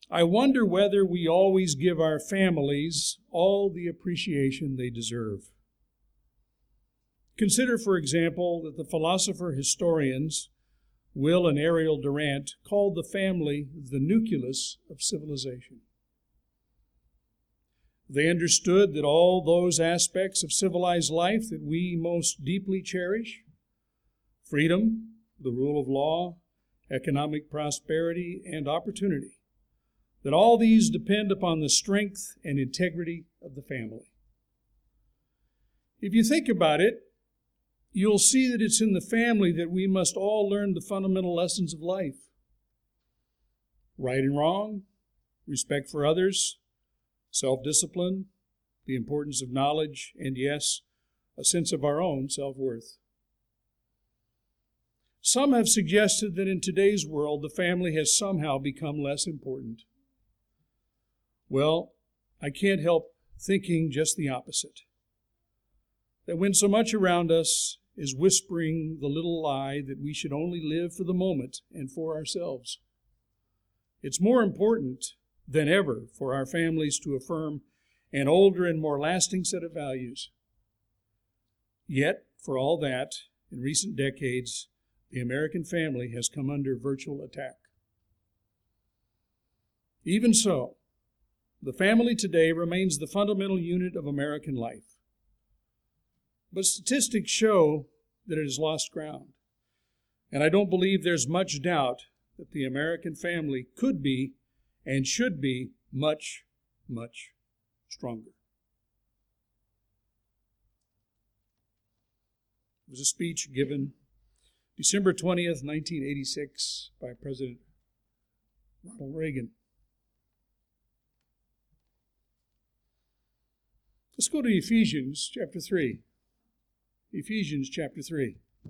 I wonder whether we always give our families all the appreciation they deserve. Consider, for example, that the philosopher-historians Will and Ariel Durant called the family the nucleus of civilization. They understood that all those aspects of civilized life that we most deeply cherish, freedom, the rule of law, economic prosperity, and opportunity, that all these depend upon the strength and integrity of the family. If you think about it, you'll see that it's in the family that we must all learn the fundamental lessons of life. Right and wrong, respect for others, self-discipline, the importance of knowledge, and yes, a sense of our own self-worth. Some have suggested that in today's world, the family has somehow become less important. Well, I can't help thinking just the opposite. That when so much around us is whispering the little lie that we should only live for the moment and for ourselves, it's more important than ever for our families to affirm an older and more lasting set of values. Yet, for all that, in recent decades, the American family has come under virtual attack. Even so, the family today remains the fundamental unit of American life. But statistics show that it has lost ground. And I don't believe there's much doubt that the American family could be and should be much, much stronger. It was a speech given December 20th, 1986 by President Ronald Reagan. Let's go to Ephesians chapter 3. Ephesians chapter 3. I'd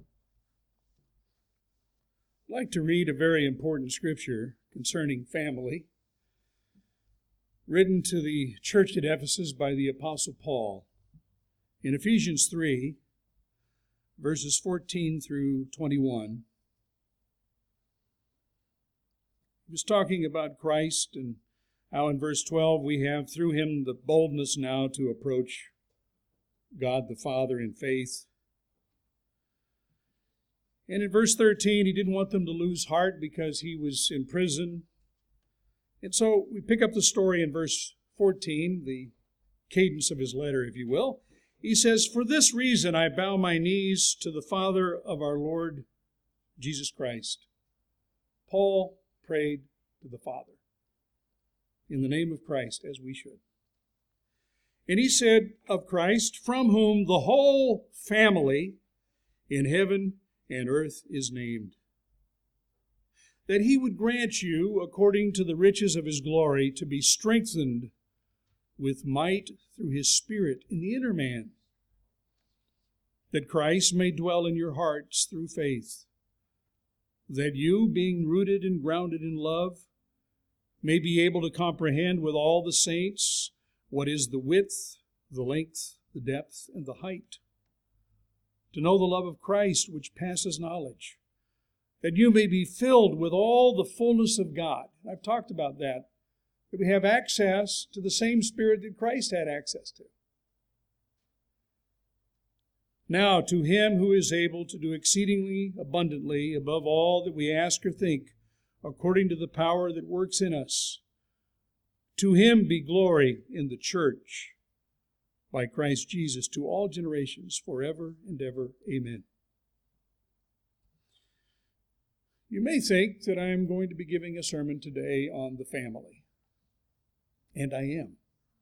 like to read a very important scripture concerning family, written to the church at Ephesus by the Apostle Paul. In Ephesians 3, verses 14 through 21, he was talking about Christ and how in verse 12 we have through him the boldness now to approach God the Father in faith. And in verse 13, he didn't want them to lose heart because he was in prison. And so we pick up the story in verse 14, the cadence of his letter, if you will. He says, "For this reason I bow my knees to the Father of our Lord Jesus Christ." Paul prayed to the Father in the name of Christ, as we should. And he said of Christ, from whom the whole family in heaven and earth is named, that he would grant you, according to the riches of his glory, to be strengthened with might through his Spirit in the inner man, that Christ may dwell in your hearts through faith, that you, being rooted and grounded in love, may be able to comprehend with all the saints what is the width, the length, the depth, and the height, to know the love of Christ which passes knowledge, that you may be filled with all the fullness of God. I've talked about that we have access to the same Spirit that Christ had access to. Now, to him who is able to do exceedingly abundantly above all that we ask or think, according to the power that works in us, to him be glory in the church by Christ Jesus to all generations, forever and ever. Amen. You may think that I am going to be giving a sermon today on the family, and I am.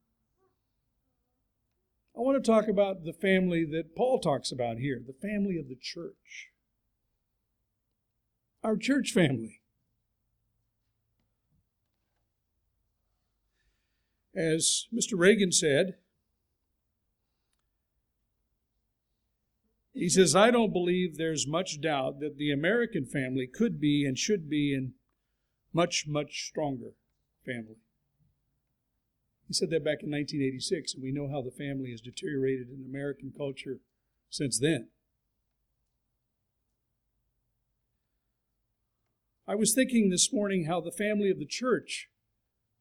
I want to talk about the family that Paul talks about here, the family of the church. Our church family. As Mr. Reagan said, he says, I don't believe there's much doubt that the American family could be and should be a much, much stronger family. He said that back in 1986, and we know how the family has deteriorated in American culture since then. I was thinking this morning how the family of the church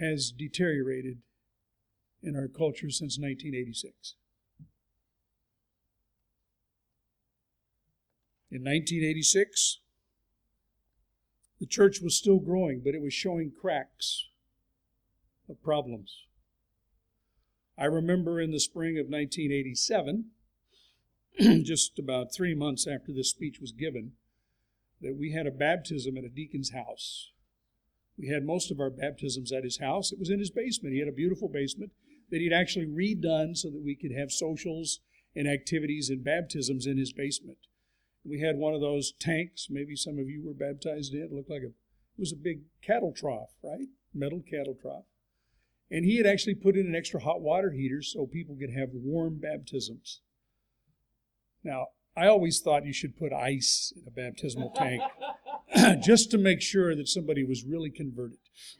has deteriorated in our culture since 1986. In 1986, the church was still growing, but it was showing cracks of problems. I remember in the spring of 1987, just about 3 months after this speech was given, that we had a baptism at a deacon's house. We had most of our baptisms at his house. It was in his basement. He had a beautiful basement that he'd actually redone so that we could have socials and activities and baptisms in his basement. We had one of those tanks, maybe some of you were baptized in. It looked like it was a big cattle trough, right? Metal cattle trough. And he had actually put in an extra hot water heater so people could have warm baptisms. Now, I always thought you should put ice in a baptismal tank just to make sure that somebody was really converted.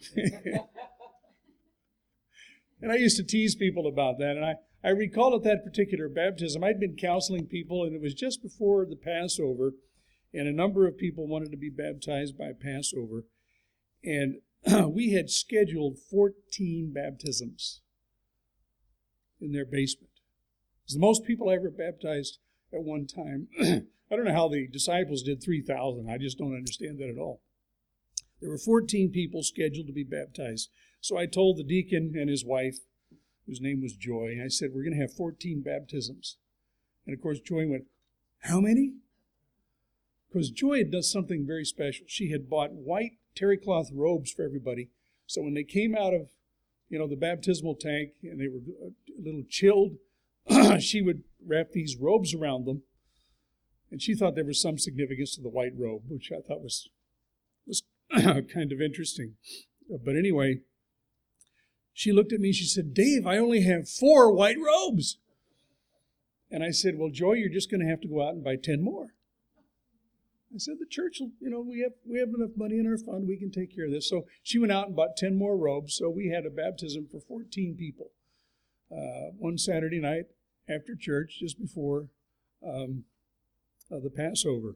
And I used to tease people about that. And I recall at that particular baptism, I'd been counseling people, and it was just before the Passover, and a number of people wanted to be baptized by Passover. And we had scheduled 14 baptisms in their basement. It was the most people I ever baptized at one time. I don't know how the disciples did 3,000. I just don't understand that at all. There were 14 people scheduled to be baptized. So I told the deacon and his wife, whose name was Joy, I said, we're going to have 14 baptisms. And of course, Joy went, how many? Because Joy had done something very special. She had bought white terry cloth robes for everybody. So when they came out of, the baptismal tank and they were a little chilled, she would wrap these robes around them. And she thought there was some significance to the white robe, which I thought was kind of interesting. But anyway, she looked at me and she said, Dave, I only have 4 white robes. And I said, well, Joy, you're just going to have to go out and buy 10 more. I said, the church will, we have enough money in our fund. We can take care of this. So she went out and bought 10 more robes. So we had a baptism for 14 people. One Saturday night after church, just before the Passover.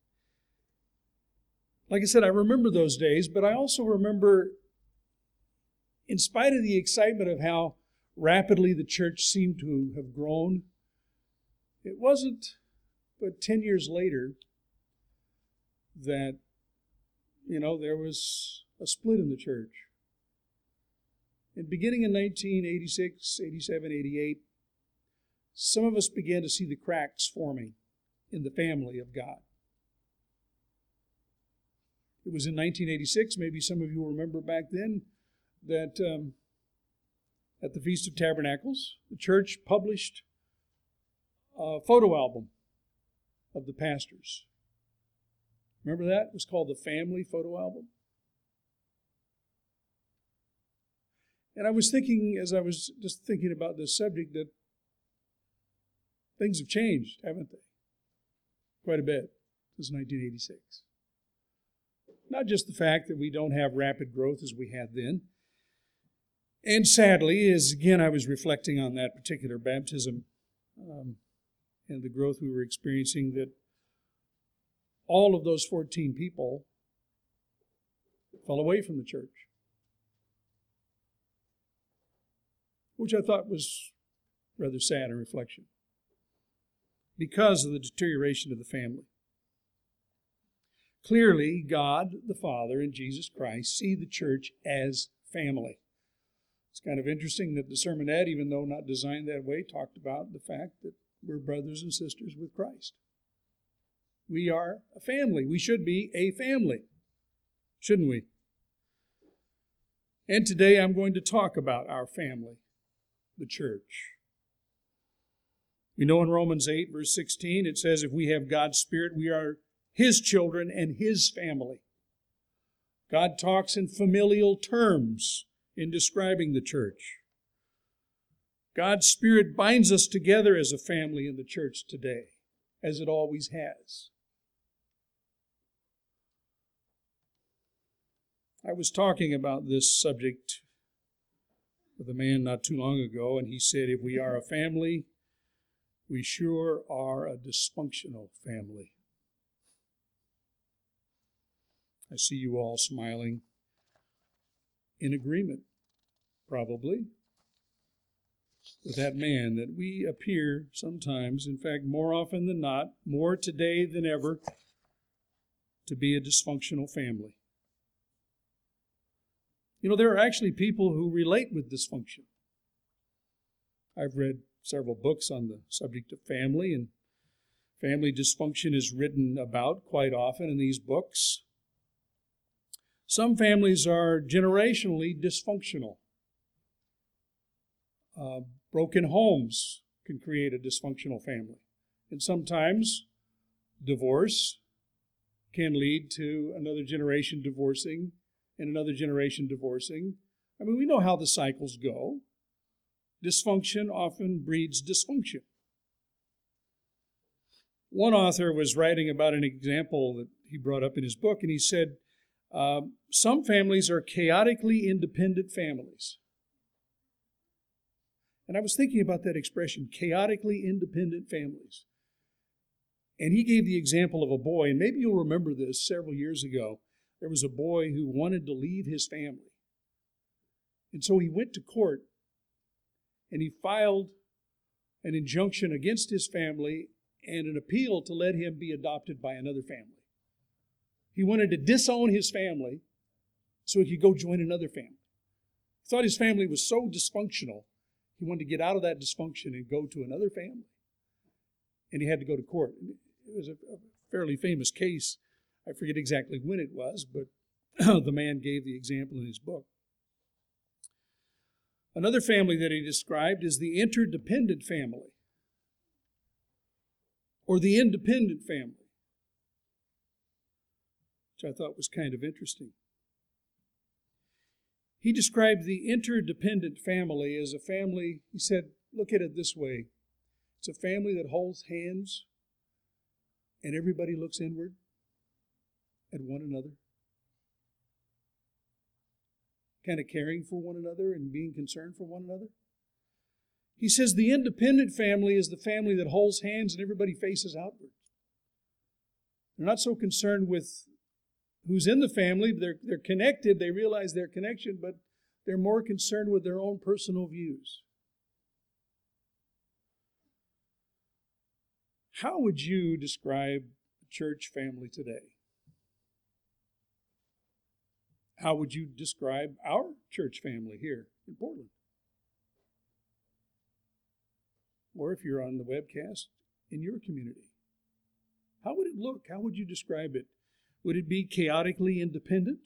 Like I said, I remember those days, but I also remember, in spite of the excitement of how rapidly the church seemed to have grown, it wasn't but 10 years later that, there was a split in the church. And beginning in 1986, 87, 88, some of us began to see the cracks forming in the family of God. It was in 1986, maybe some of you will remember back then, that at the Feast of Tabernacles, the church published a photo album of the pastors. Remember that? It was called the Family Photo Album. And I was thinking, as I was just thinking about this subject, that things have changed, haven't they? Quite a bit since 1986. Not just the fact that we don't have rapid growth as we had then. And sadly, as again I was reflecting on that particular baptism and the growth we were experiencing, that all of those 14 people fell away from the church. Which I thought was rather sad in reflection, because of the deterioration of the family. Clearly, God the Father and Jesus Christ see the church as family. It's kind of interesting that the sermonette, even though not designed that way, talked about the fact that we're brothers and sisters with Christ. We are a family. We should be a family, shouldn't we? And today I'm going to talk about our family, the church. We know in Romans 8, verse 16, it says, if we have God's Spirit, we are His children and His family. God talks in familial terms in describing the church. God's Spirit binds us together as a family in the church today, as it always has. I was talking about this subject with a man not too long ago, and he said, if we are a family, we sure are a dysfunctional family. I see you all smiling in agreement probably, with that man, that we appear sometimes, in fact, more often than not, more today than ever, to be a dysfunctional family. You know, there are actually people who relate with dysfunction. I've read several books on the subject of family, and family dysfunction is written about quite often in these books. Some families are generationally dysfunctional. Broken homes can create a dysfunctional family. And sometimes divorce can lead to another generation divorcing and another generation divorcing. I mean, we know how the cycles go. Dysfunction often breeds dysfunction. One author was writing about an example that he brought up in his book, and he said, some families are chaotically independent families. And I was thinking about that expression, chaotically independent families. And he gave the example of a boy, and maybe you'll remember this several years ago. There was a boy who wanted to leave his family. And so he went to court, and he filed an injunction against his family and an appeal to let him be adopted by another family. He wanted to disown his family so he could go join another family. He thought his family was so dysfunctional, he wanted to get out of that dysfunction and go to another family. And he had to go to court. It was a fairly famous case. I forget exactly when it was, but the man gave the example in his book. Another family that he described is the interdependent family, or the independent family, which I thought was kind of interesting. He described the interdependent family as a family, he said, look at it this way. It's a family that holds hands and everybody looks inward at one another, kind of caring for one another and being concerned for one another. He says the independent family is the family that holds hands and everybody faces outward. They're not so concerned with who's in the family. They're connected. They realize their connection, but they're more concerned with their own personal views. How would you describe a church family today? How would you describe our church family here in Portland? Or if you're on the webcast, in your community. How would it look? How would you describe it? Would it be chaotically independent?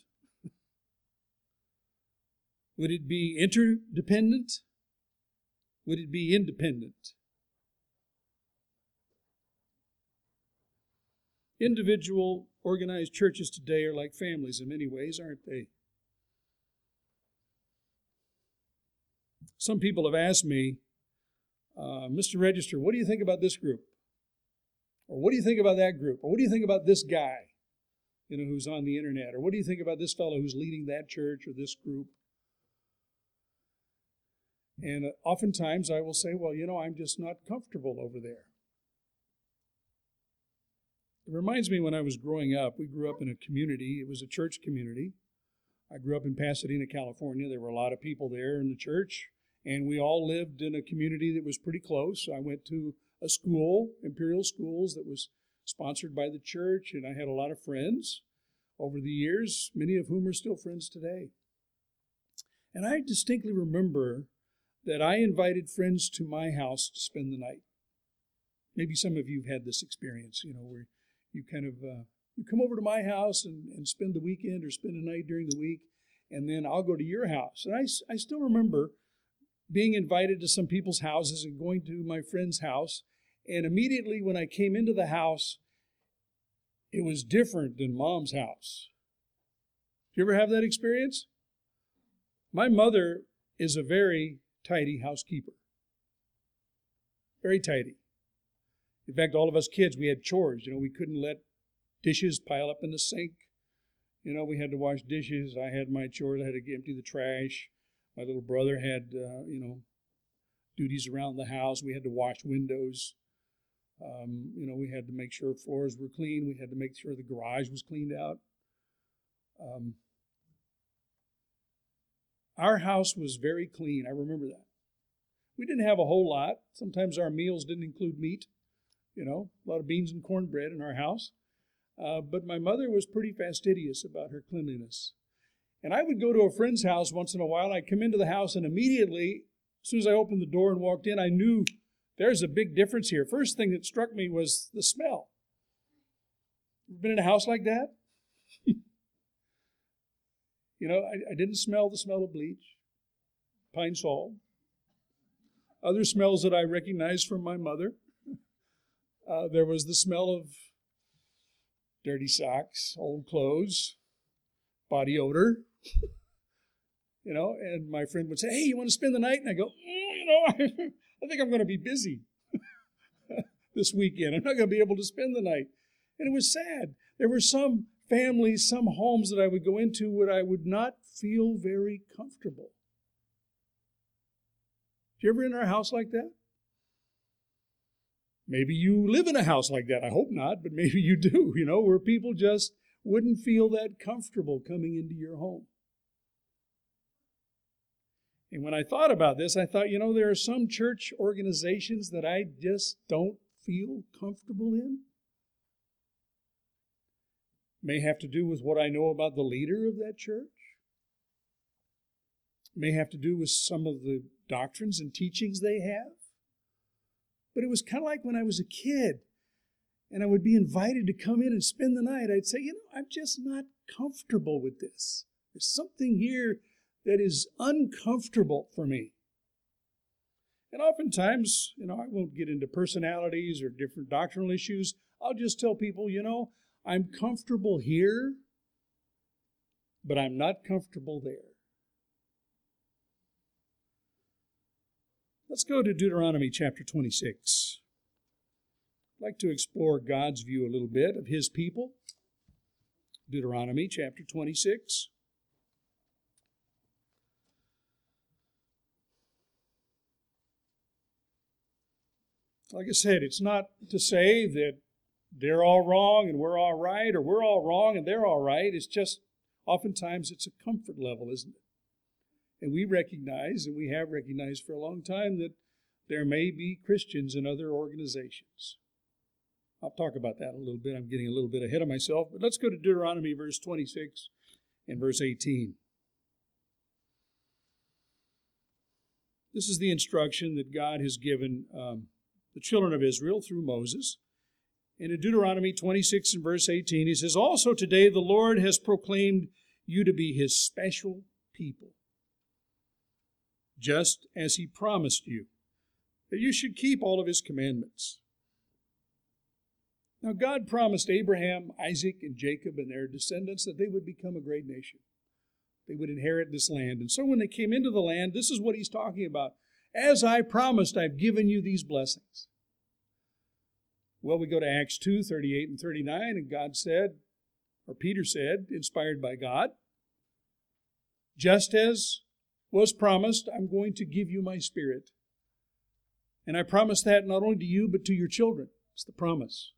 Would it be interdependent? Would it be independent? Individual organized churches today are like families in many ways, aren't they? Some people have asked me, Mr. Register, what do you think about this group? Or what do you think about that group? Or what do you think about this guy, who's on the internet? Or what do you think about this fellow who's leading that church or this group? And oftentimes I will say, well, I'm just not comfortable over there. It reminds me when I was growing up, we grew up in a community. It was a church community. I grew up in Pasadena, California. There were a lot of people there in the church, and we all lived in a community that was pretty close. I went to a school, Imperial Schools, that was sponsored by the church, and I had a lot of friends over the years, many of whom are still friends today. And I distinctly remember that I invited friends to my house to spend the night. Maybe some of you have had this experience, where you kind of, you come over to my house and spend the weekend or spend a night during the week, and then I'll go to your house. And I still remember being invited to some people's houses and going to my friend's house, and immediately when I came into the house, it was different than Mom's house. Do you ever have that experience? My mother is a very tidy housekeeper. Very tidy. In fact, all of us kids, we had chores. We couldn't let dishes pile up in the sink. We had to wash dishes. I had my chores. I had to empty the trash. My little brother had, duties around the house. We had to wash windows. We had to make sure floors were clean. We had to make sure the garage was cleaned out. Our house was very clean. I remember that. We didn't have a whole lot. Sometimes our meals didn't include meat, a lot of beans and cornbread in our house. But my mother was pretty fastidious about her cleanliness. And I would go to a friend's house once in a while. I'd come into the house, and immediately, as soon as I opened the door and walked in, I knew there's a big difference here. First thing that struck me was the smell. Been in a house like that? I didn't smell the smell of bleach, pine sol, other smells that I recognized from my mother. There was the smell of dirty socks, old clothes, body odor. And my friend would say, "Hey, you want to spend the night?" And I go, I think I'm going to be busy this weekend. I'm not going to be able to spend the night. And it was sad. There were some families, some homes that I would go into where I would not feel very comfortable. Did you ever enter a house like that? Maybe you live in a house like that. I hope not, but maybe you do, where people just wouldn't feel that comfortable coming into your home. And when I thought about this, I thought, there are some church organizations that I just don't feel comfortable in. May have to do with what I know about the leader of that church. May have to do with some of the doctrines and teachings they have. But it was kind of like when I was a kid and I would be invited to come in and spend the night. I'd say, I'm just not comfortable with this. There's something here that is uncomfortable for me. And oftentimes, I won't get into personalities or different doctrinal issues. I'll just tell people, I'm comfortable here, but I'm not comfortable there. Let's go to Deuteronomy chapter 26. I'd like to explore God's view a little bit of His people. Deuteronomy chapter 26. Like I said, it's not to say that they're all wrong and we're all right, or we're all wrong and they're all right. It's just, oftentimes it's a comfort level, isn't it? And we recognize, and we have recognized for a long time, that there may be Christians in other organizations. I'll talk about that a little bit. I'm getting a little bit ahead of myself. But let's go to Deuteronomy verse 26 and verse 18. This is the instruction that God has given the children of Israel through Moses. And in Deuteronomy 26 and verse 18, he says, "Also today the Lord has proclaimed you to be His special people, just as He promised you, that you should keep all of His commandments." Now God promised Abraham, Isaac, and Jacob and their descendants that they would become a great nation. They would inherit this land. And so when they came into the land, this is what He's talking about. As I promised, I've given you these blessings. Well, we go to Acts 2, 38 and 39, and God said, or Peter said, inspired by God, "Just as was promised, I'm going to give you my Spirit. And I promise that not only to you, but to your children." It's the promise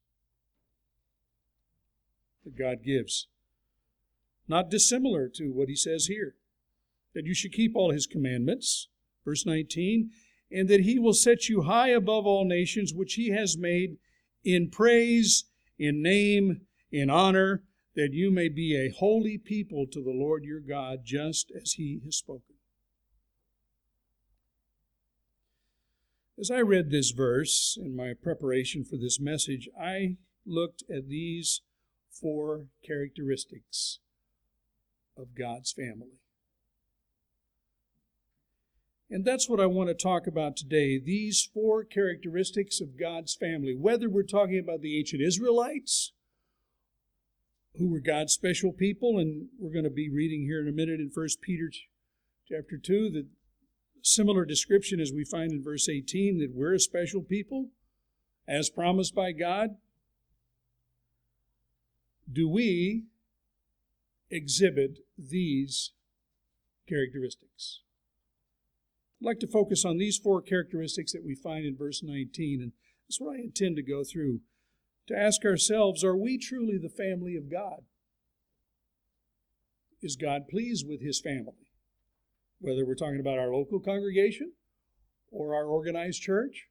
that God gives. Not dissimilar to what He says here, that you should keep all His commandments. Verse 19, "And that He will set you high above all nations, which He has made in praise, in name, in honor, that you may be a holy people to the Lord your God, just as He has spoken." As I read this verse in my preparation for this message, I looked at these 4 characteristics of God's family. And that's what I want to talk about today, these 4 characteristics of God's family. Whether we're talking about the ancient Israelites, who were God's special people, and we're going to be reading here in a minute in 1 Peter chapter 2, the similar description as we find in verse 18, that we're a special people, as promised by God. Do we exhibit these characteristics? I'd like to focus on these 4 characteristics that we find in verse 19, and that's what I intend to go through, to ask ourselves, are we truly the family of God? Is God pleased with His family? whether we're talking about our local congregation or our organized church.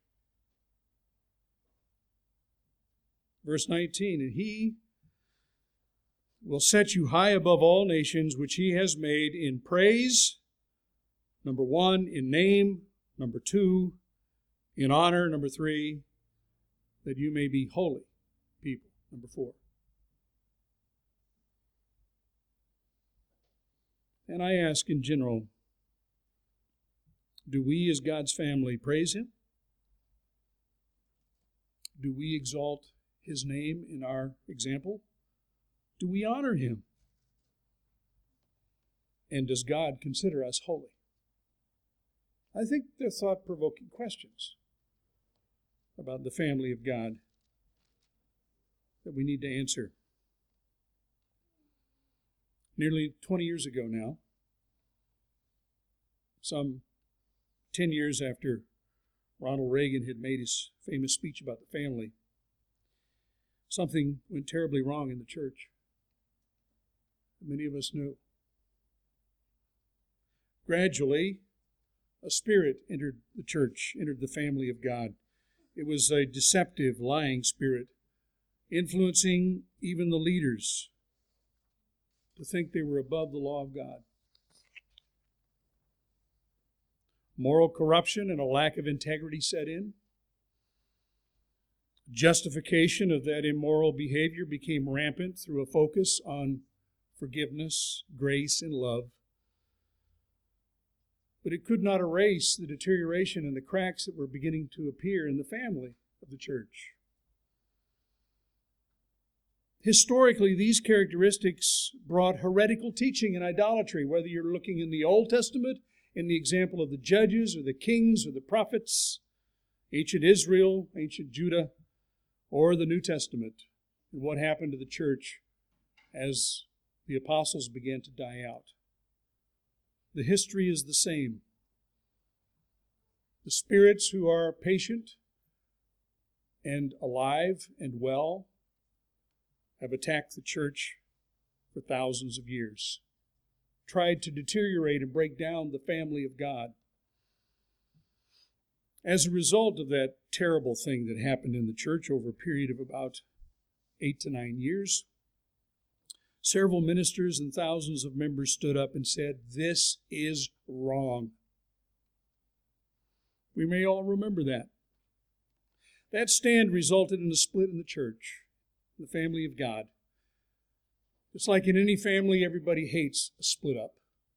Verse 19, and he will set you high above all nations which he has made in praise, number 1, in name, number 2, in honor, number 3, that you may be holy people, number 4. And I ask in general, do we as God's family praise him? Do we exalt his name in our example? Do we honor him? And does God consider us holy? I think they're thought-provoking questions about the family of God that we need to answer. Nearly 20 years ago now, some 10 years after Ronald Reagan had made his famous speech about the family, something went terribly wrong in the church. Many of us knew. Gradually, a spirit entered the church, entered the family of God. It was a deceptive, lying spirit, influencing even the leaders to think they were above the law of God. Moral corruption and a lack of integrity set in. Justification of that immoral behavior became rampant through a focus on forgiveness, grace, and love. But it could not erase the deterioration and the cracks that were beginning to appear in the family of the church. Historically, these characteristics brought heretical teaching and idolatry, whether you're looking in the Old Testament, in the example of the judges or the kings or the prophets, ancient Israel, ancient Judah, or the New Testament, and what happened to the church as the apostles began to die out. The history is the same. The spirits who are patient and alive and well have attacked the church for thousands of years, tried to deteriorate and break down the family of God. As a result of that terrible thing that happened in the church over a period of about 8 to 9 years, several ministers and thousands of members stood up and said, "This is wrong." We may all remember that. That stand resulted in a split in the church, the family of God. Just like in any family, everybody hates a split up.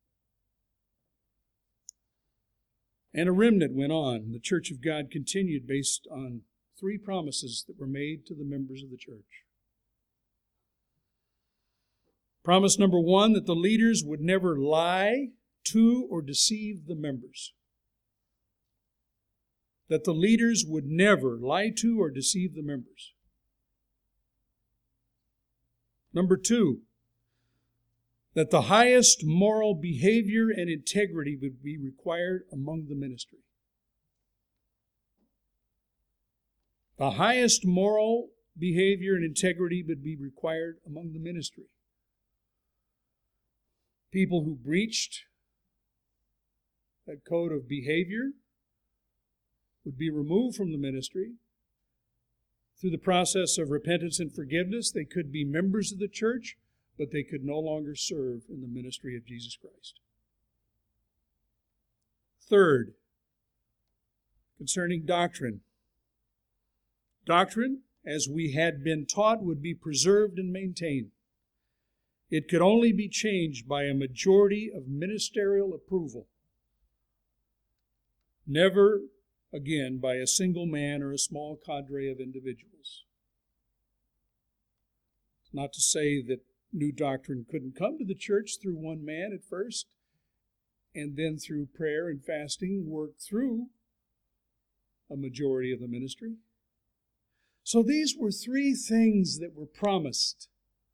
And a remnant went on. The church of God continued based on 3 promises that were made to the members of the church. Promise number 1, that the leaders would never lie to or deceive the members. That the leaders would never lie to or deceive the members. Number 2, that the highest moral behavior and integrity would be required among the ministry. The highest moral behavior and integrity would be required among the ministry. People who breached that code of behavior would be removed from the ministry. Through the process of repentance and forgiveness, they could be members of the church, but they could no longer serve in the ministry of Jesus Christ. Third, concerning doctrine. Doctrine, as we had been taught, would be preserved and maintained. It could only be changed by a majority of ministerial approval. Never again by a single man or a small cadre of individuals. Not to say that new doctrine couldn't come to the church through one man at first, and then through prayer and fasting work through a majority of the ministry. So these were 3 things that were promised.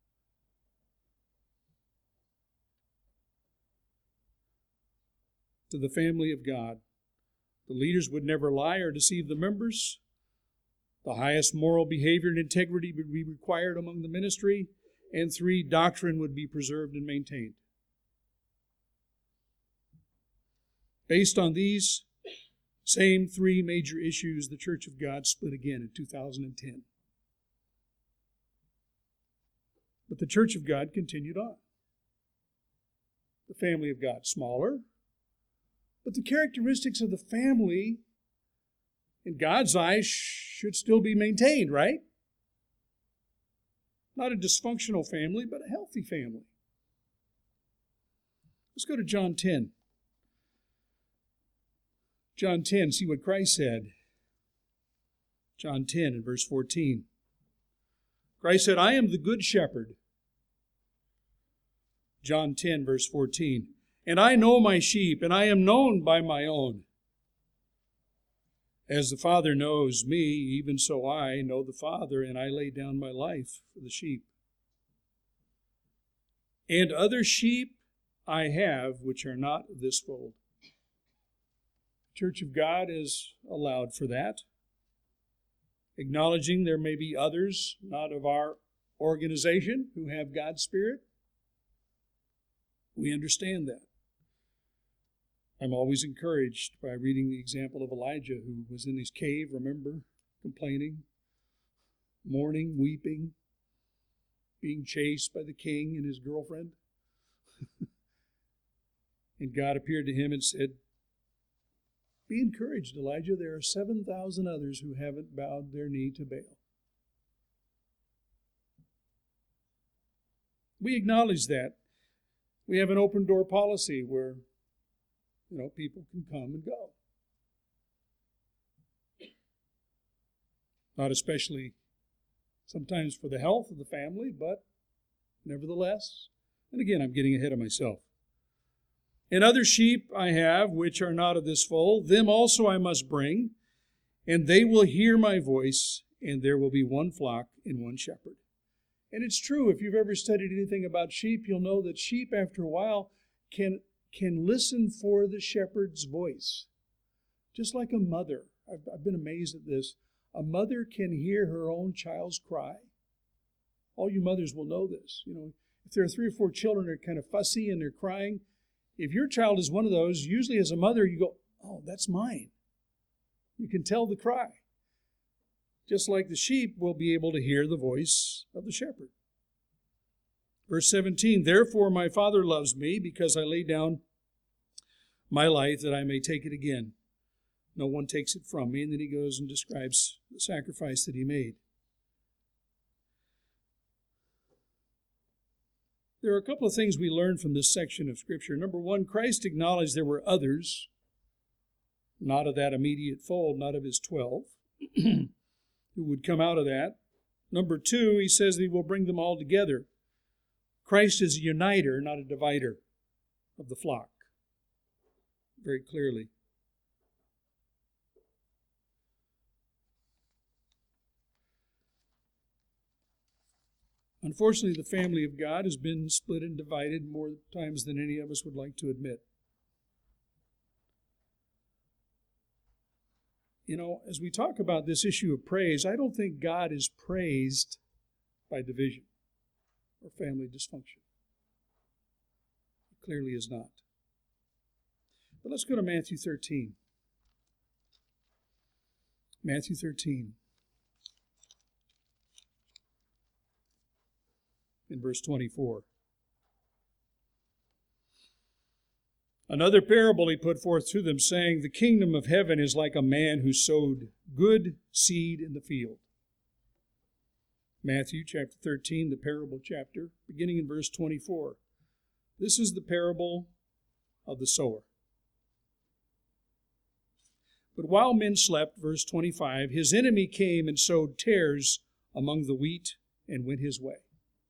To the family of God. The leaders would never lie or deceive the members. The highest moral behavior and integrity would be required among the ministry. And 3, doctrine would be preserved and maintained. Based on these same three major issues, the Church of God split again in 2010. But the Church of God continued on. The family of God smaller, but the characteristics of the family in God's eyes should still be maintained, right? Not a dysfunctional family, but a healthy family. Let's go to John 10. John 10, see what Christ said. John 10 and verse 14. Christ said, I am the good shepherd. John 10, verse 14. And I know my sheep, and I am known by my own. As the Father knows me, even so I know the Father, and I lay down my life for the sheep. And other sheep I have, which are not of this fold. The Church of God is allowed for that, acknowledging there may be others not of our organization who have God's Spirit. We understand that. I'm always encouraged by reading the example of Elijah, who was in his cave, remember, complaining, mourning, weeping, being chased by the king and his girlfriend. And God appeared to him and said, be encouraged, Elijah. There are 7,000 others who haven't bowed their knee to Baal. We acknowledge that. We have an open door policy where, people can come and go. Not especially sometimes for the health of the family, but nevertheless. And again, I'm getting ahead of myself. And other sheep I have, which are not of this fold, them also I must bring, and they will hear my voice, and there will be one flock and one shepherd. And it's true, if you've ever studied anything about sheep, you'll know that sheep, after a while, can listen for the shepherd's voice. Just like a mother. I've been amazed at this. A mother can hear her own child's cry. All you mothers will know this. If there are 3 or 4 children that are kind of fussy and they're crying, if your child is one of those, usually as a mother, you go, oh, that's mine. You can tell the cry. Just like the sheep will be able to hear the voice of the shepherd. Verse 17, therefore my Father loves me, because I lay down my life that I may take it again. No one takes it from me. And then he goes and describes the sacrifice that he made. There are a couple of things we learn from this section of Scripture. Number one, Christ acknowledged there were others, not of that immediate fold, not of his 12, who would come out of that. Number two, he says that he will bring them all together. Christ is a uniter, not a divider of the flock. Very clearly. Unfortunately, the family of God has been split and divided more times than any of us would like to admit. As we talk about this issue of praise, I don't think God is praised by division or family dysfunction. It clearly is not. But let's go to Matthew 13. Matthew 13. In verse 24. Another parable he put forth to them, saying, the kingdom of heaven is like a man who sowed good seed in the field. Matthew chapter 13, the parable chapter, beginning in verse 24. This is the parable of the sower. But while men slept, verse 25, his enemy came and sowed tares among the wheat and went his way.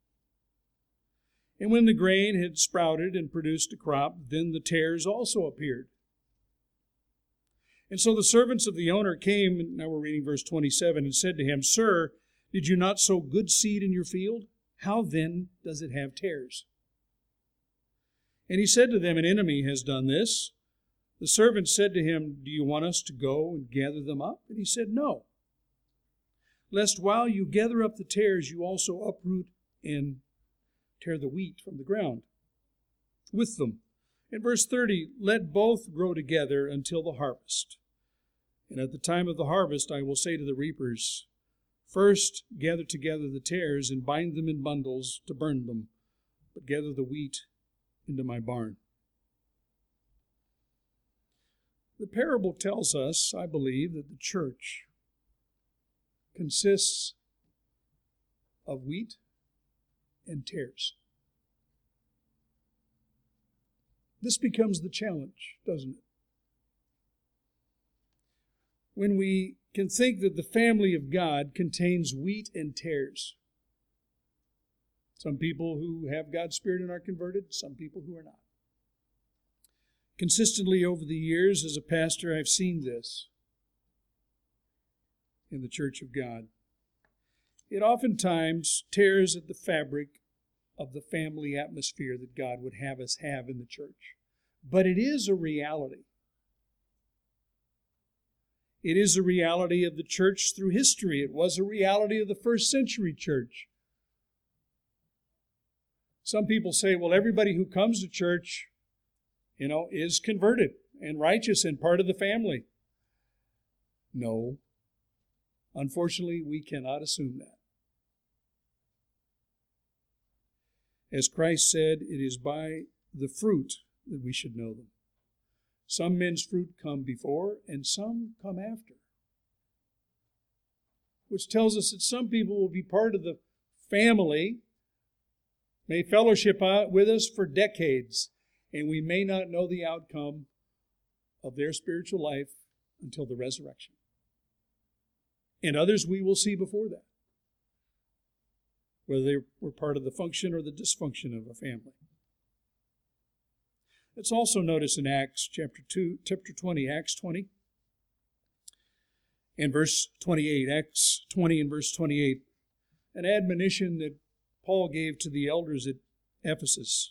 And when the grain had sprouted and produced a crop, then the tares also appeared. And so the servants of the owner came, and now we're reading verse 27, and said to him, Sir, did you not sow good seed in your field? How then does it have tares? And he said to them, An enemy has done this. The servants said to him, Do you want us to go and gather them up? And he said, No. Lest while you gather up the tares, you also uproot and tear the wheat from the ground with them. In verse 30, let both grow together until the harvest. And at the time of the harvest I will say to the reapers, first gather together the tares and bind them in bundles to burn them, but gather the wheat into my barn. The parable tells us, I believe, that the church consists of wheat and tares. This becomes the challenge, doesn't it? When we can think that the family of God contains wheat and tares. Some people who have God's Spirit and are converted, some people who are not. Consistently over the years as a pastor, I've seen this in the church of God. It oftentimes tears at the fabric of the family atmosphere that God would have us have in the church. But it is a reality. It is a reality of the church through history. It was a reality of the first century church. Some people say, well, everybody who comes to church, is converted and righteous and part of the family. No. Unfortunately, we cannot assume that. As Christ said, it is by the fruit that we should know them. Some men's fruit come before and some come after. Which tells us that some people will be part of the family, may fellowship with us for decades, and we may not know the outcome of their spiritual life until the resurrection. And others we will see before that, whether they were part of the function or the dysfunction of a family. Let's also notice in Acts chapter 20, and verse 28, Acts 20 and verse 28, an admonition that Paul gave to the elders at Ephesus.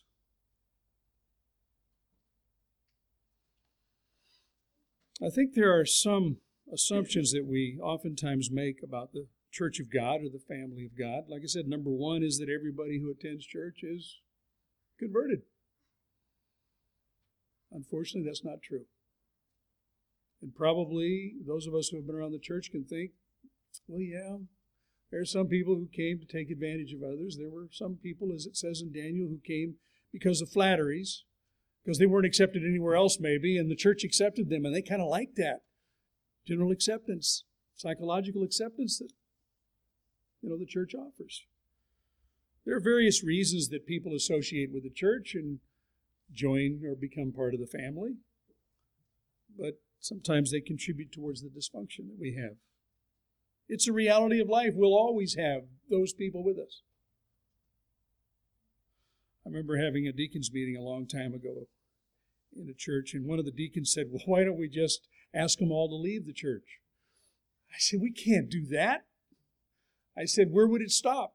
I think there are some assumptions that we oftentimes make about the church of God or the family of God. Like I said, number one is that everybody who attends church is converted. Unfortunately, that's not true. And probably those of us who have been around the church can think, well, yeah, there are some people who came to take advantage of others. There were some people, as it says in Daniel, who came because of flatteries, because they weren't accepted anywhere else maybe, and the church accepted them, and they kind of liked that. General acceptance, psychological acceptance that, the church offers. There are various reasons that people associate with the church and join or become part of the family, but sometimes they contribute towards the dysfunction that we have. It's a reality of life. We'll always have those people with us. I remember having a deacons meeting a long time ago in a church, and one of the deacons said, well, why don't we just ask them all to leave the church? I said, we can't do that. I said, where would it stop?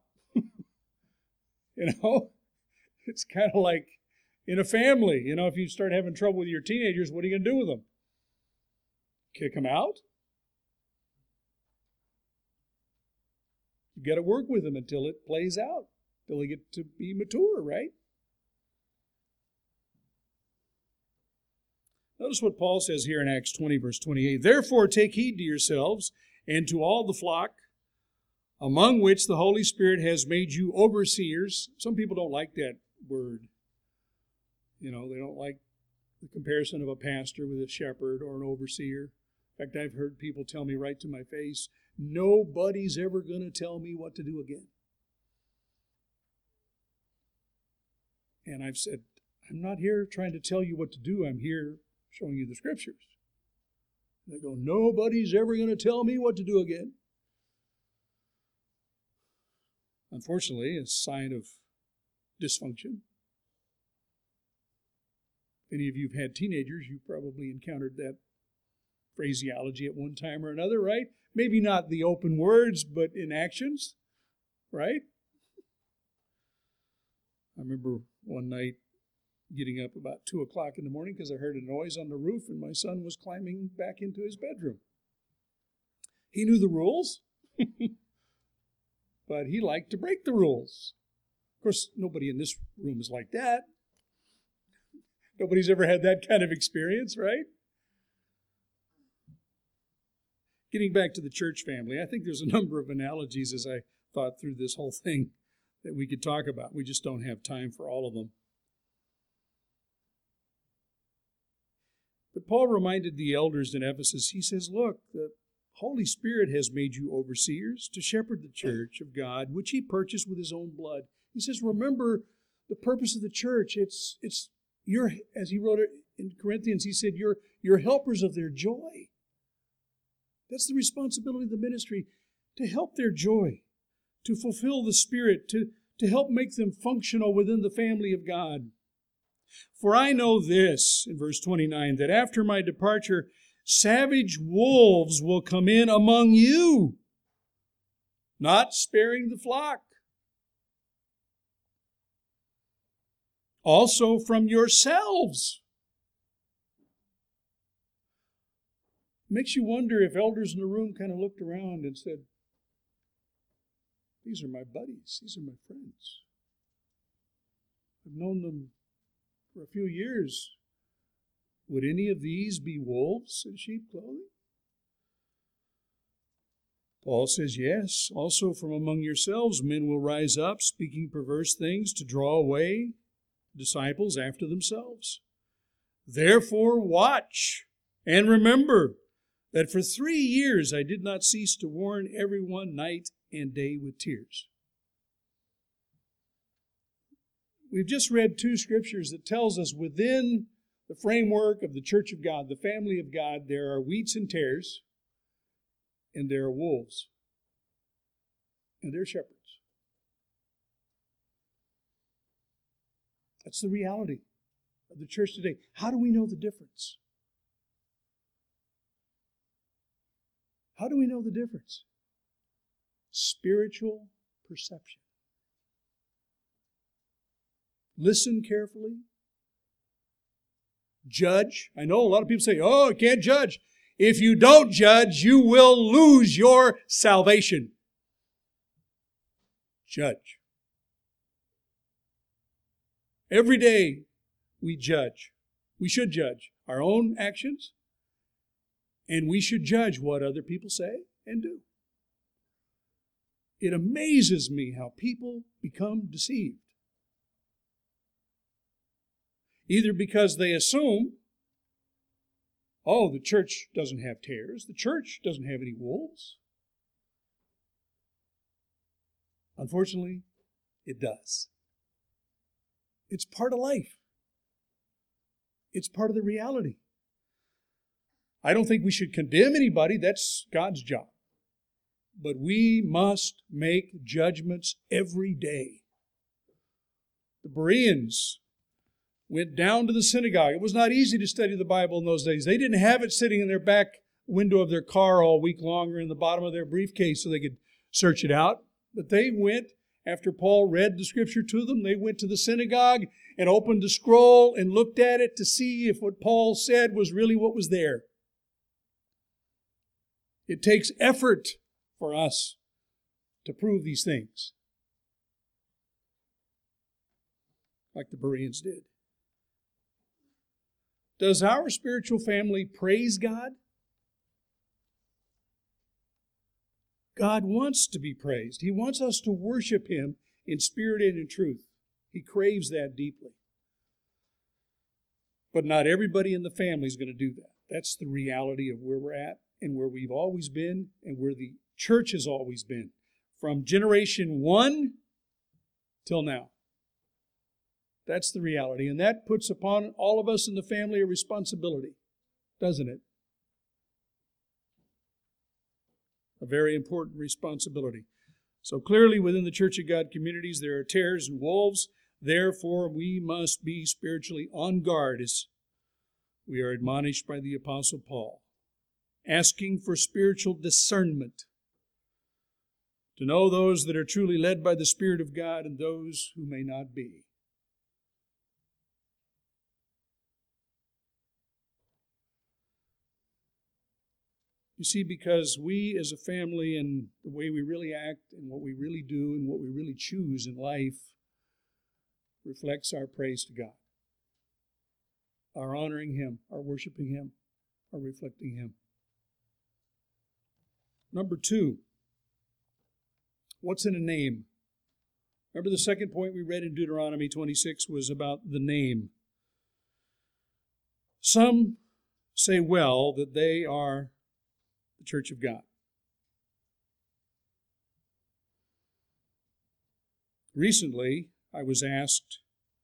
It's kind of like in a family. If you start having trouble with your teenagers, what are you going to do with them? Kick them out? You've got to work with them until it plays out, until they get to be mature, right? Notice what Paul says here in Acts 20, verse 28. Therefore take heed to yourselves and to all the flock, among which the Holy Spirit has made you overseers. Some people don't like that word. They don't like the comparison of a pastor with a shepherd or an overseer. In fact, I've heard people tell me right to my face, nobody's ever going to tell me what to do again. And I've said, I'm not here trying to tell you what to do. I'm here showing you the Scriptures. They go, nobody's ever going to tell me what to do again. Unfortunately, a sign of dysfunction. If any of you have had teenagers, you've probably encountered that phraseology at one time or another, right? Maybe not the open words, but in actions, right? I remember one night getting up about 2 o'clock in the morning because I heard a noise on the roof and my son was climbing back into his bedroom. He knew the rules, but he liked to break the rules. Of course, nobody in this room is like that. Nobody's ever had that kind of experience, right? Getting back to the church family, I think there's a number of analogies as I thought through this whole thing that we could talk about. We just don't have time for all of them. But Paul reminded the elders in Ephesus, he says, look, the Holy Spirit has made you overseers to shepherd the church of God, which he purchased with his own blood. He says, remember the purpose of the church. It's your, as he wrote it in Corinthians, he said, you're helpers of their joy. That's the responsibility of the ministry, to help their joy, to fulfill the Spirit, to help make them functional within the family of God. For I know this, in verse 29, that after my departure, savage wolves will come in among you, not sparing the flock. Also from yourselves. Makes you wonder if elders in the room kind of looked around and said, these are my buddies, these are my friends. I've known them for a few years. Would any of these be wolves in sheep clothing? Paul says, yes, also from among yourselves men will rise up, speaking perverse things to draw away disciples after themselves. Therefore watch and remember that for 3 years I did not cease to warn everyone night and day with tears. We've just read 2 scriptures that tells us within the framework of the church of God, the family of God, there are wheats and tares, and there are wolves, and there are shepherds. That's the reality of the church today. How do we know the difference? How do we know the difference? Spiritual perception. Listen carefully. Judge. I know a lot of people say, oh, I can't judge. If you don't judge, you will lose your salvation. Judge. Every day we judge. We should judge our own actions, and we should judge what other people say and do. It amazes me how people become deceived. Either because they assume, oh, the church doesn't have tares, the church doesn't have any wolves. Unfortunately, it does. It's part of life. It's part of the reality. I don't think we should condemn anybody. That's God's job. But we must make judgments every day. The Bereans went down to the synagogue. It was not easy to study the Bible in those days. They didn't have it sitting in their back window of their car all week long or in the bottom of their briefcase so they could search it out. But they went, after Paul read the scripture to them, they went to the synagogue and opened the scroll and looked at it to see if what Paul said was really what was there. It takes effort for us to prove these things, like the Bereans did. Does our spiritual family praise God? God wants to be praised. He wants us to worship Him in spirit and in truth. He craves that deeply. But not everybody in the family is going to do that. That's the reality of where we're at and where we've always been and where the church has always been. From generation 1 till now. That's the reality. And that puts upon all of us in the family a responsibility, doesn't it? A very important responsibility. So clearly within the Church of God communities there are tares and wolves. Therefore we must be spiritually on guard as we are admonished by the Apostle Paul. Asking for spiritual discernment. To know those that are truly led by the Spirit of God and those who may not be. You see, because we as a family and the way we really act and what we really do and what we really choose in life reflects our praise to God. are honoring Him, are worshiping Him, are reflecting Him. Number 2, what's in a name? Remember the second point we read in Deuteronomy 26 was about the name. Some say well that they are the church of God. Recently, I was asked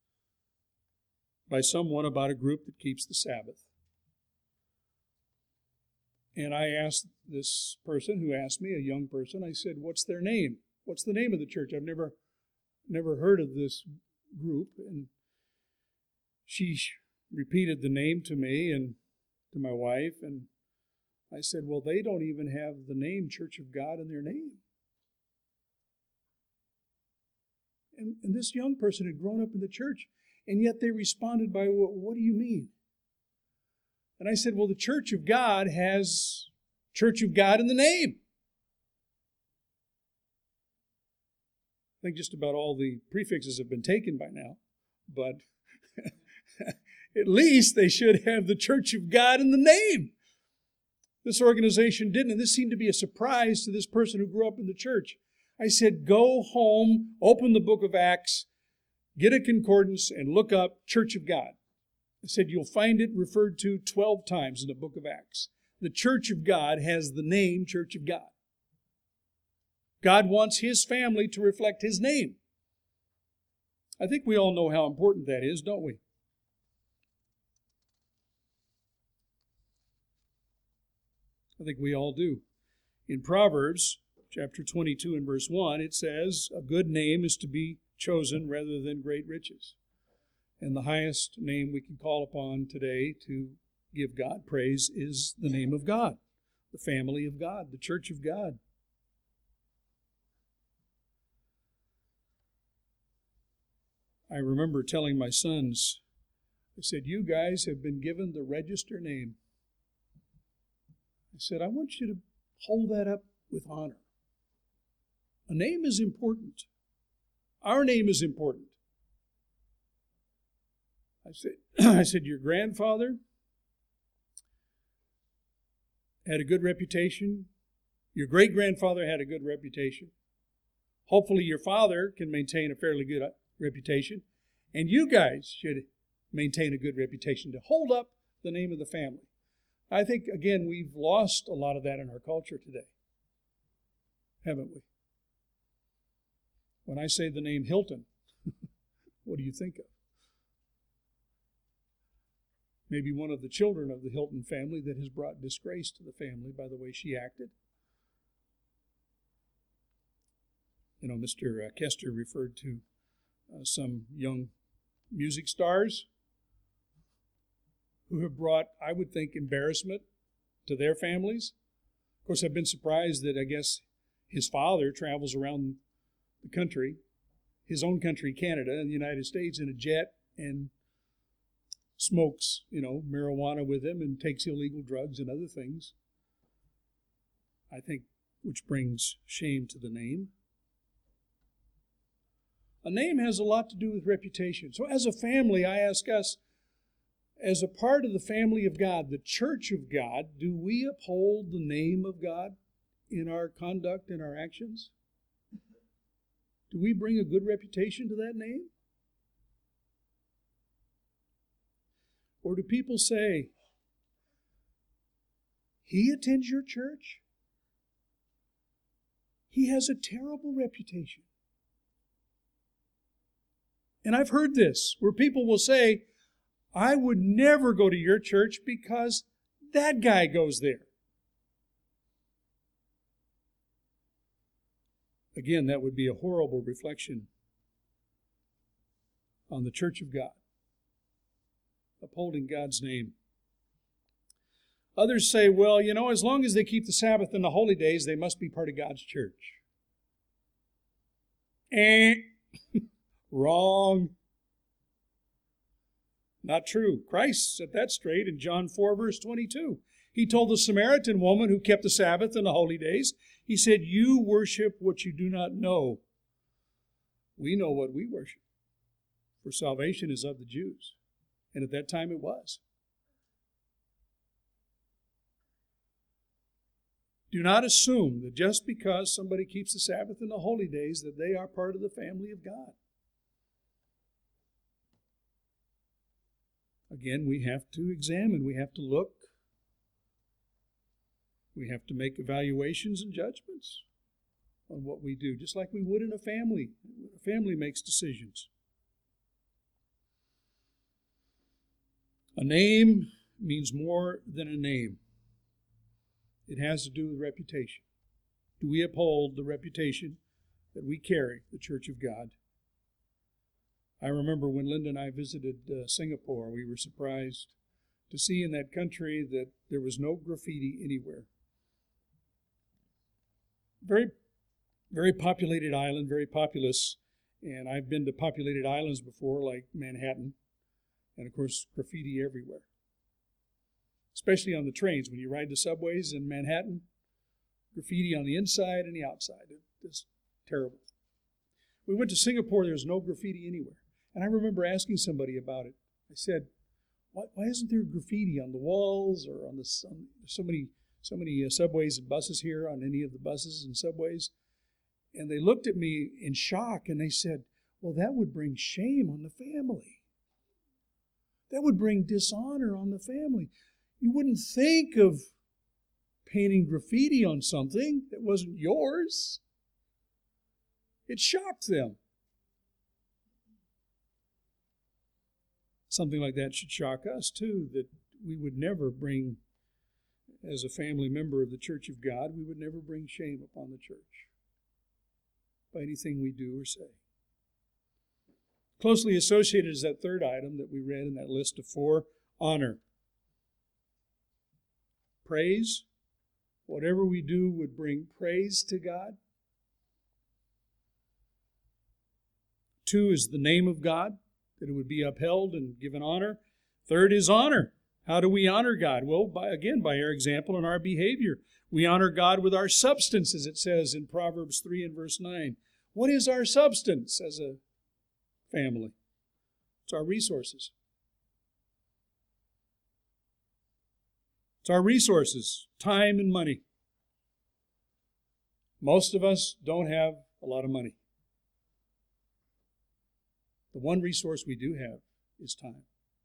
by someone about a group that keeps the Sabbath. And I asked this person who asked me, a young person, I said, what's their name? What's the name of the church? I've never heard of this group. And she repeated the name to me and to my wife. And I said, well, they don't even have the name Church of God in their name. And this young person had grown up in the church, and yet they responded by, well, what do you mean? And I said, well, the Church of God has Church of God in the name. I think just about all the prefixes have been taken by now, but at least they should have the Church of God in the name. This organization didn't, and this seemed to be a surprise to this person who grew up in the church. I said, go home, open the book of Acts, get a concordance, and look up Church of God. I said, you'll find it referred to 12 times in the book of Acts. The Church of God has the name Church of God. God wants His family to reflect His name. I think we all know how important that is, don't we? I think we all do. In Proverbs chapter 22 and verse 1, it says, a good name is to be chosen rather than great riches. And the highest name we can call upon today to give God praise is the name of God, the family of God, the church of God. I remember telling my sons, I said, you guys have been given the register name. I said, I want you to hold that up with honor. A name is important. Our name is important. I said, your grandfather had a good reputation. Your great-grandfather had a good reputation. Hopefully your father can maintain a fairly good reputation. And you guys should maintain a good reputation to hold up the name of the family. I think, again, we've lost a lot of that in our culture today, haven't we? When I say the name Hilton, what do you think of? Maybe one of the children of the Hilton family that has brought disgrace to the family by the way she acted. You know, Mr. Kester referred to some young music stars who have brought, I would think, embarrassment to their families. Of course, I've been surprised that I guess his father travels around the country, his own country, Canada, and the United States, in a jet and smokes, marijuana with him and takes illegal drugs and other things. I think, which brings shame to the name. A name has a lot to do with reputation. So as a family, I ask us, as a part of the family of God, the church of God, do we uphold the name of God in our conduct and our actions? Do we bring a good reputation to that name? Or do people say, he attends your church? He has a terrible reputation. And I've heard this, where people will say, I would never go to your church because that guy goes there. Again, that would be a horrible reflection on the church of God, upholding God's name. Others say, well, as long as they keep the Sabbath and the holy days, they must be part of God's church. Wrong. Not true. Christ set that straight in John 4, verse 22. He told the Samaritan woman who kept the Sabbath and the holy days, he said, you worship what you do not know. We know what we worship, for salvation is of the Jews. And at that time it was. Do not assume that just because somebody keeps the Sabbath and the holy days that they are part of the family of God. Again, we have to examine, we have to look, we have to make evaluations and judgments on what we do, just like we would in a family. A family makes decisions. A name means more than a name. It has to do with reputation. Do we uphold the reputation that we carry, the Church of God? I remember when Linda and I visited Singapore, we were surprised to see in that country that there was no graffiti anywhere. Very, very populated island, very populous, and I've been to populated islands before, like Manhattan, and of course graffiti everywhere. Especially on the trains, when you ride the subways in Manhattan, graffiti on the inside and the outside. It's terrible. We went to Singapore, there's no graffiti anywhere. And I remember asking somebody about it. I said, why isn't there graffiti on the walls or on so many subways and buses here, on any of the buses and subways? And they looked at me in shock and they said, well, that would bring shame on the family. That would bring dishonor on the family. You wouldn't think of painting graffiti on something that wasn't yours. It shocked them. Something like that should shock us too, that we would never bring, as a family member of the Church of God, we would never bring shame upon the church by anything we do or say. Closely associated is that third item that we read in that list of 4, honor. Praise. Whatever we do would bring praise to God. 2 is the name of God, that it would be upheld and given honor. 3rd is honor. How do we honor God? Well, by our example and our behavior. We honor God with our substance, as it says in Proverbs 3 and verse 9. What is our substance as a family? It's our resources. It's our resources, time and money. Most of us don't have a lot of money. The one resource we do have is time.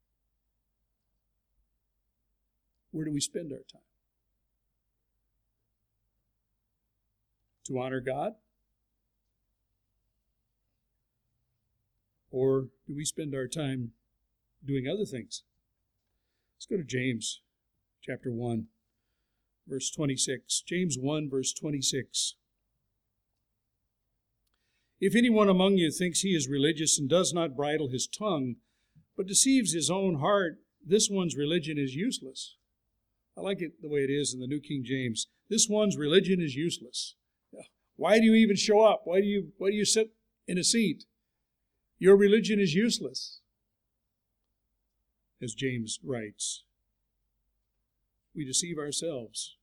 Where do we spend our time? To honor God? Or do we spend our time doing other things? Let's go to James chapter 1, verse 26. James 1, verse 26. If anyone among you thinks he is religious and does not bridle his tongue, but deceives his own heart, this one's religion is useless. I like it the way it is in the New King James. This one's religion is useless. Why do you even show up? Why do you sit in a seat? Your religion is useless, as James writes. We deceive ourselves.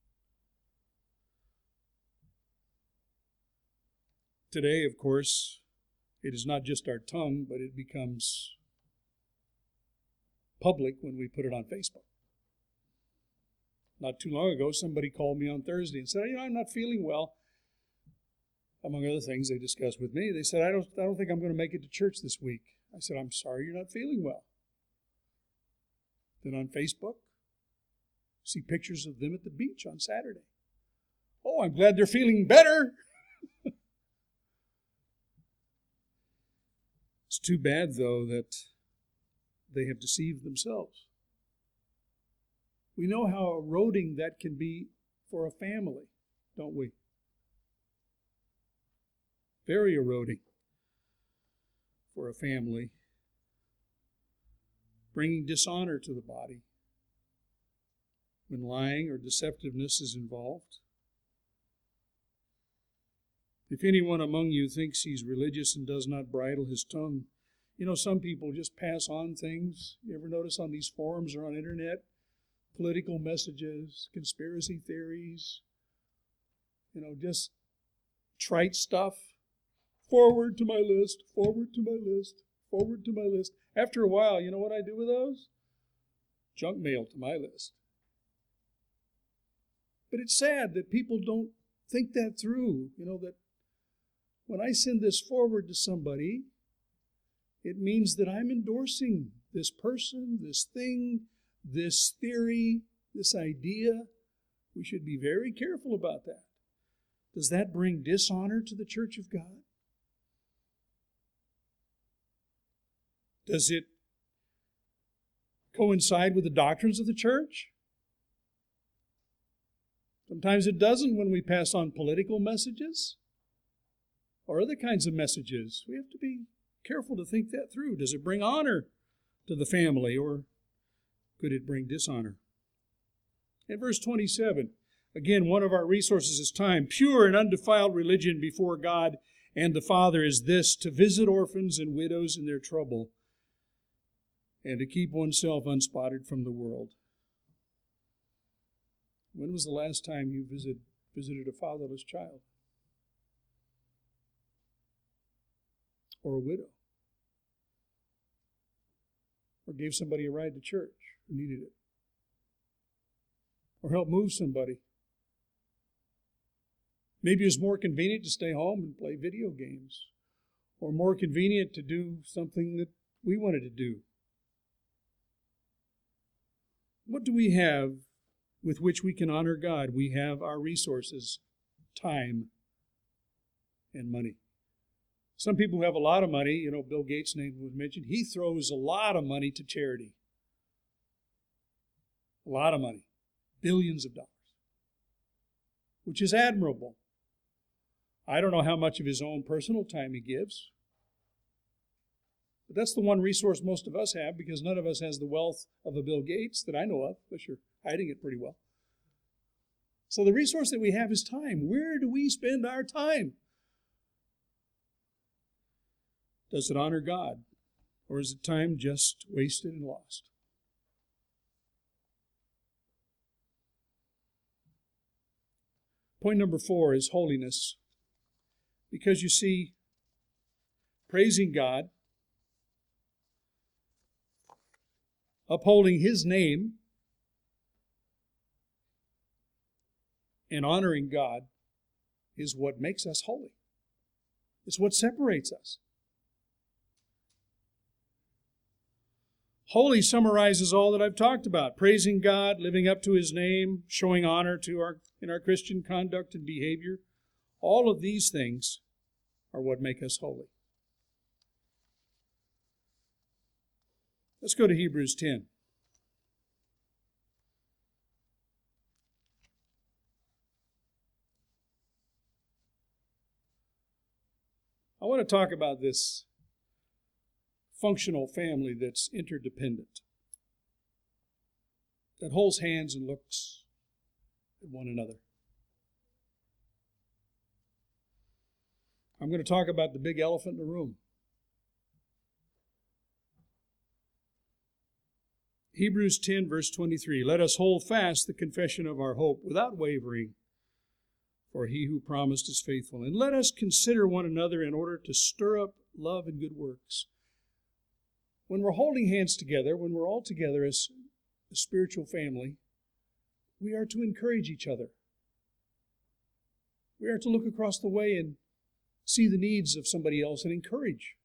Today, of course, it is not just our tongue, but it becomes public when we put it on Facebook. Not too long ago, somebody called me on Thursday and said, I'm not feeling well. Among other things they discussed with me, they said, I don't think I'm going to make it to church this week. I said, I'm sorry you're not feeling well. Then on Facebook, see pictures of them at the beach on Saturday. Oh, I'm glad they're feeling better. It's too bad, though, that they have deceived themselves. We know how eroding that can be for a family, don't we? Very eroding for a family, bringing dishonor to the body when lying or deceptiveness is involved. If anyone among you thinks he's religious and does not bridle his tongue, some people just pass on things. You ever notice on these forums or on internet, political messages, conspiracy theories, just trite stuff. Forward to my list, forward to my list, forward to my list. After a while, you know what I do with those? Junk mail to my list. But it's sad that people don't think that through. That when I send this forward to somebody, it means that I'm endorsing this person, this thing, this theory, this idea. We should be very careful about that. Does that bring dishonor to the church of God? Does it coincide with the doctrines of the church? Sometimes it doesn't when we pass on political messages or other kinds of messages. We have to be careful to think that through. Does it bring honor to the family, or could it bring dishonor? In verse 27, again, one of our resources is time. Pure and undefiled religion before God and the Father is this: to visit orphans and widows in their trouble, and to keep oneself unspotted from the world. When was the last time you visited a fatherless child? Or a widow? Or gave somebody a ride to church who needed it? Or helped move somebody? Maybe it was more convenient to stay home and play video games, or more convenient to do something that we wanted to do. What do we have with which we can honor God? We have our resources, time and money. Some people who have a lot of money, Bill Gates' name was mentioned, he throws a lot of money to charity. A lot of money. Billions of dollars. Which is admirable. I don't know how much of his own personal time he gives. But that's the one resource most of us have, because none of us has the wealth of a Bill Gates that I know of, but you're hiding it pretty well. So the resource that we have is time. Where do we spend our time? Does it honor God? Or is it time just wasted and lost? Point number 4 is holiness. Because you see, praising God, upholding His name, and honoring God is what makes us holy. It's what separates us. Holy summarizes all that I've talked about. Praising God, living up to His name, showing honor in our Christian conduct and behavior. All of these things are what make us holy. Let's go to Hebrews 10. I want to talk about this functional family that's interdependent, that holds hands and looks at one another. I'm going to talk about the big elephant in the room. Hebrews 10, verse 23. Let us hold fast the confession of our hope without wavering, for He who promised is faithful. And let us consider one another in order to stir up love and good works. When we're holding hands together, when we're all together as a spiritual family, we are to encourage each other. We are to look across the way and see the needs of somebody else and encourage.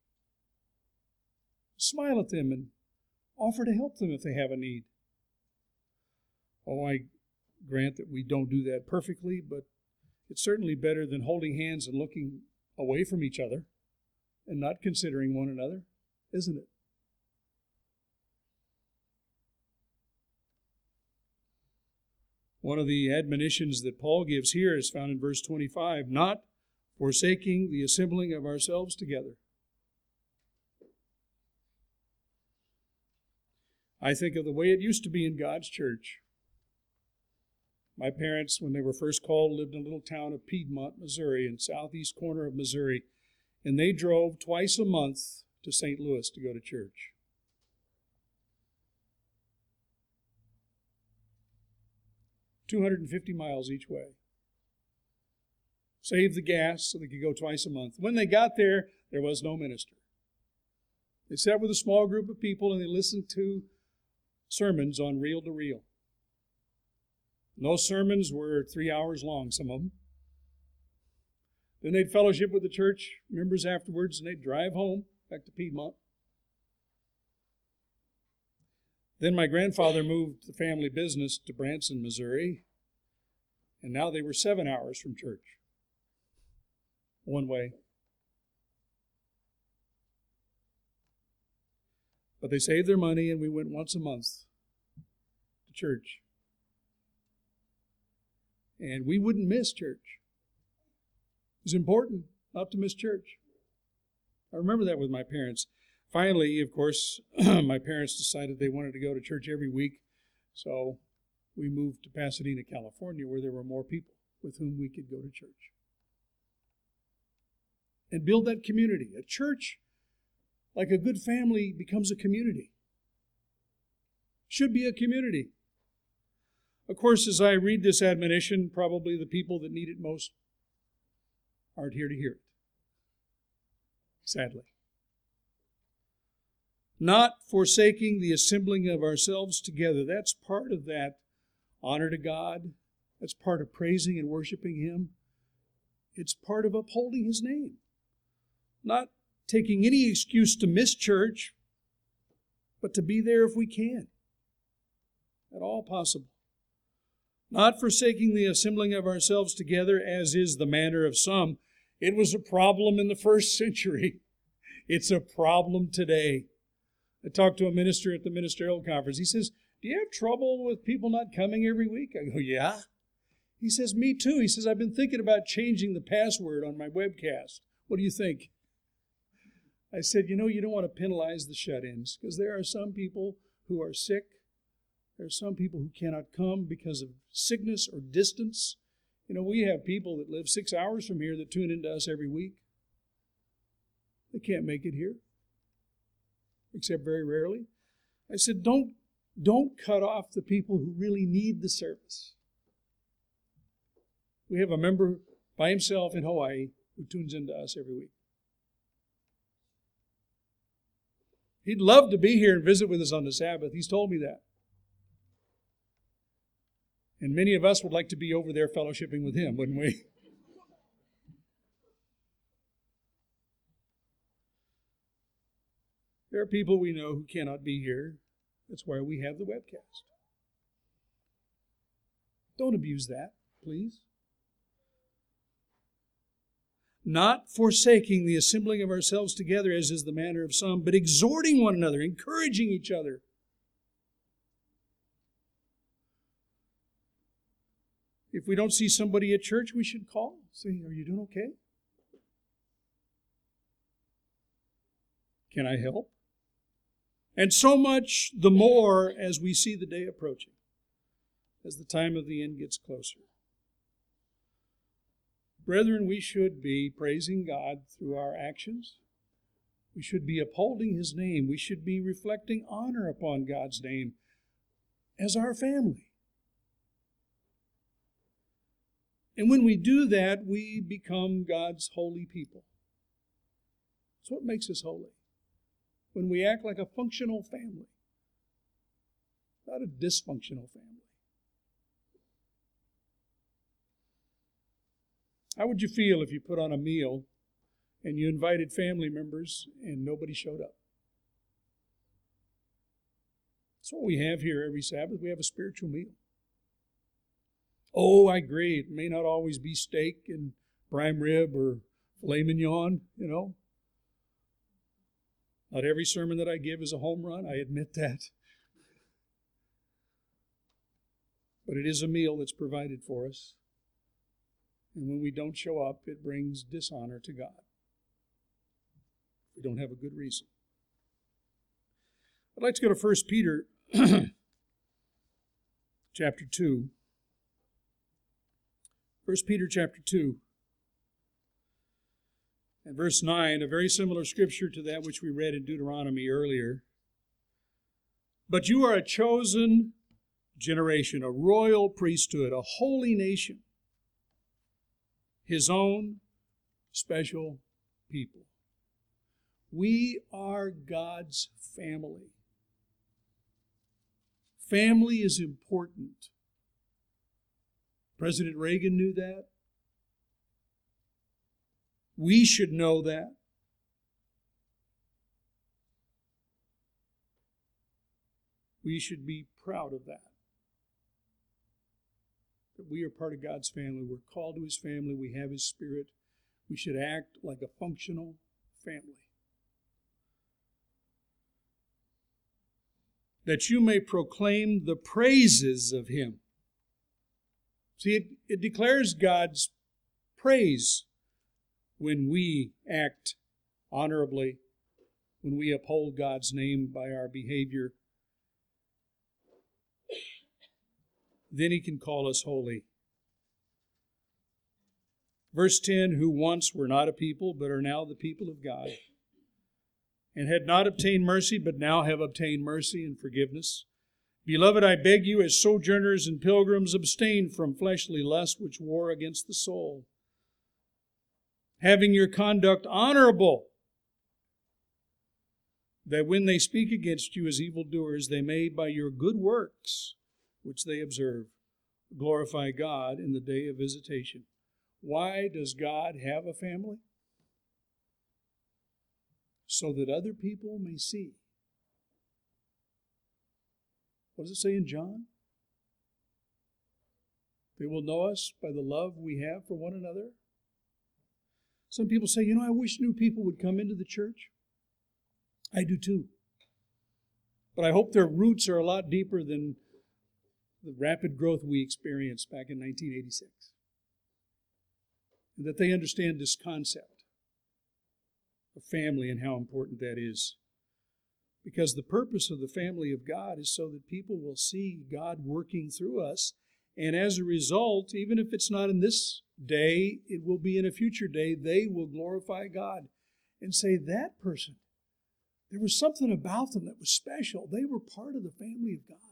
Smile at them and offer to help them if they have a need. Oh, I grant that we don't do that perfectly, but it's certainly better than holding hands and looking away from each other and not considering one another, isn't it? One of the admonitions that Paul gives here is found in verse 25, not forsaking the assembling of ourselves together. I think of the way it used to be in God's church. My parents, when they were first called, lived in a little town of Piedmont, Missouri, in southeast corner of Missouri, and they drove twice a month to St. Louis to go to church. $250 miles each way. Saved the gas so they could go twice a month. When they got there, there was no minister. They sat with a small group of people and they listened to sermons on reel to reel. And those sermons were 3 hours long, some of them. Then they'd fellowship with the church members afterwards, and they'd drive home back to Piedmont. Then my grandfather moved the family business to Branson, Missouri, and now they were 7 hours from church, one way. But they saved their money, and we went once a month to church. And we wouldn't miss church. It was important not to miss church. I remember that with my parents. Finally, of course, my parents decided they wanted to go to church every week, so we moved to Pasadena, California, where there were more people with whom we could go to church. And build that community. A church, like a good family, becomes a community. Should be a community. Of course, as I read this admonition, probably the people that need it most aren't here to hear it. Sadly. Not forsaking the assembling of ourselves together. That's part of that honor to God. That's part of praising and worshiping Him. It's part of upholding His name. Not taking any excuse to miss church, but to be there if we can. At all possible. Not forsaking the assembling of ourselves together, as is the manner of some. It was a problem in the first century. It's a problem today. I talked to a minister at the ministerial conference. He says, "Do you have trouble with people not coming every week?" I go, "Yeah." He says, "Me too." He says, "I've been thinking about changing the password on my webcast. What do you think?" I said, "You don't want to penalize the shut-ins, because there are some people who are sick. There are some people who cannot come because of sickness or distance. We have people that live 6 hours from here that tune into us every week. They can't make it here, except very rarely." I said, don't cut off the people who really need the service. We have a member by himself in Hawaii who tunes into us every week. He'd love to be here and visit with us on the Sabbath. He's told me that. And many of us would like to be over there fellowshipping with him, wouldn't we? There are people we know who cannot be here. That's why we have the webcast. Don't abuse that, please. Not forsaking the assembling of ourselves together, as is the manner of some, but exhorting one another, encouraging each other. If we don't see somebody at church, we should call. Say, "Are you doing okay? Can I help?" And so much the more as we see the day approaching, as the time of the end gets closer. Brethren, we should be praising God through our actions. We should be upholding His name. We should be reflecting honor upon God's name as our family. And when we do that, we become God's holy people. That's what makes us holy. When we act like a functional family, not a dysfunctional family. How would you feel if you put on a meal and you invited family members and nobody showed up? That's what we have here every Sabbath. We have a spiritual meal. Oh, I agree. It may not always be steak and prime rib or filet mignon, Not every sermon that I give is a home run. I admit that. But it is a meal that's provided for us. And when we don't show up, it brings dishonor to God. We don't have a good reason. I'd like to go to 1 Peter chapter 2. 1 Peter chapter 2 and verse 9, a very similar scripture to that which we read in Deuteronomy earlier. "But you are a chosen generation, a royal priesthood, a holy nation, His own special people." We are God's family. Family is important. President Reagan knew that. We should know that. We should be proud of that. That we are part of God's family. We're called to His family. We have His Spirit. We should act like a functional family. That you may proclaim the praises of Him. See, it declares God's praise when we act honorably, when we uphold God's name by our behavior. Then He can call us holy. Verse 10, who once were not a people, but are now the people of God, and had not obtained mercy, but now have obtained mercy and forgiveness. Beloved, I beg you, as sojourners and pilgrims, abstain from fleshly lust which war against the soul, having your conduct honorable, that when they speak against you as evildoers, they may, by your good works, which they observe, glorify God in the day of visitation. Why does God have a family? So that other people may see. What does it say in John? They will know us by the love we have for one another. Some people say, I wish new people would come into the church. I do too. But I hope their roots are a lot deeper than the rapid growth we experienced back in 1986. And that they understand this concept of family and how important that is. Because the purpose of the family of God is so that people will see God working through us. And as a result, even if it's not in this day, it will be in a future day, they will glorify God and say, that person, there was something about them that was special. They were part of the family of God.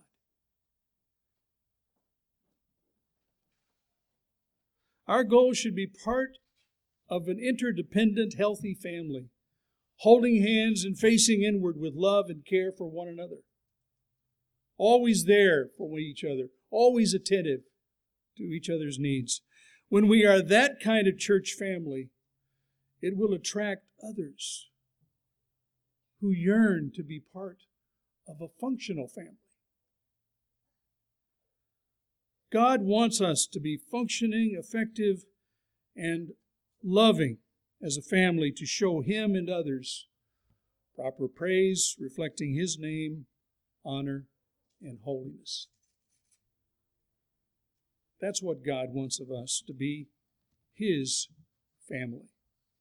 Our goal should be part of an interdependent, healthy family, holding hands and facing inward with love and care for one another. Always there for each other, always attentive to each other's needs. When we are that kind of church family, it will attract others who yearn to be part of a functional family. God wants us to be functioning, effective, and loving as a family to show Him and others proper praise, reflecting His name, honor, and holiness. That's what God wants of us, to be His family.